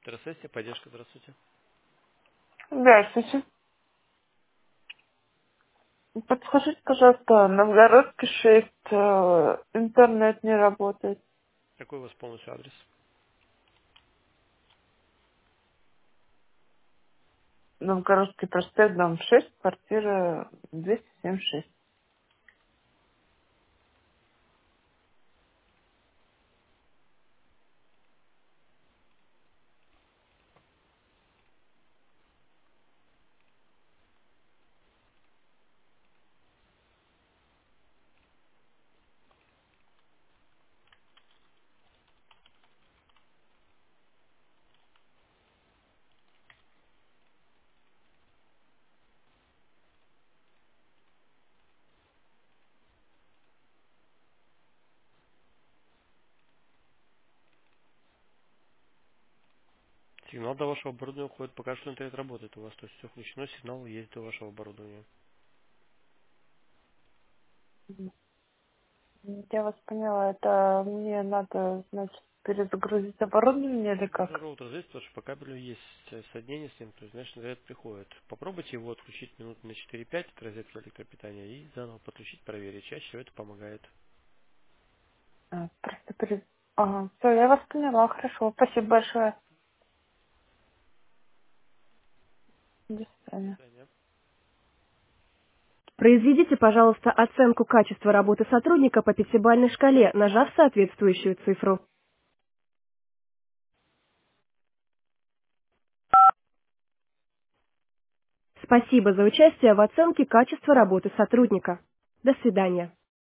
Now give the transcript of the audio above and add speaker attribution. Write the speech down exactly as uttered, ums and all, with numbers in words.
Speaker 1: Здравствуйте, поддержка, здравствуйте.
Speaker 2: Здравствуйте. Подскажите, пожалуйста, Новгородский шесть, э, интернет не работает.
Speaker 1: Какой у вас полностью адрес?
Speaker 2: Новгородский проспект, дом шесть, квартира двести семьдесят шесть.
Speaker 1: Сигнал до вашего оборудования уходит, пока что интернет работает у вас, то есть все включено, сигнал есть до вашего оборудования.
Speaker 2: Я вас поняла, это мне надо, значит, перезагрузить оборудование или
Speaker 1: Нужно
Speaker 2: как?
Speaker 1: роутер здесь, потому что по кабелю есть э, соединение с ним, то есть значит интернет приходит. Попробуйте его отключить минут на четыре-пять от розетки электропитания и заново подключить, проверить. Чаще всего это помогает.
Speaker 2: А, просто перез... Ага, все, я вас поняла, хорошо, спасибо большое. До
Speaker 1: До
Speaker 2: свидания.
Speaker 1: свидания.
Speaker 3: Произведите, пожалуйста, оценку качества работы сотрудника по пятибалльной шкале, нажав соответствующую цифру. Спасибо за участие в оценке качества работы сотрудника. До свидания.